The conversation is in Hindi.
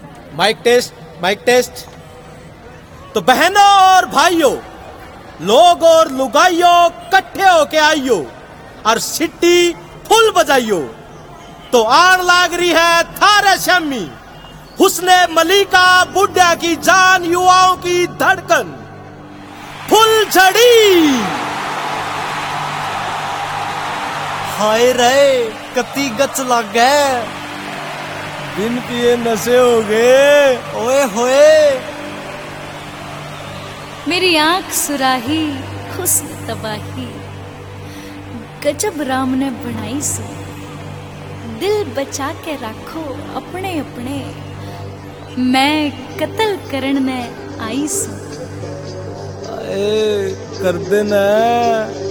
Mic test, mic test. तो बहनों और भाइयों, लोग और लुगाइयों, कट्ठे होके आइयो और सिट्टी फुल बजाइयो। तो आड़ लाग रही है थारे शम्मी, हुस्ने मलिका, बुढ़िया की जान, युवाओं की धड़कन, फुल झड़ी। हाय रे कती गच लग गए, बिन पिए नशे हो गए। ओए होए। मेरी आंख सुराही, हुस्न तबाही, गजब राम ने बनाई सो। दिल बचा के रखो अपने अपने, मैं कत्ल करन ने आई सो। कर देना।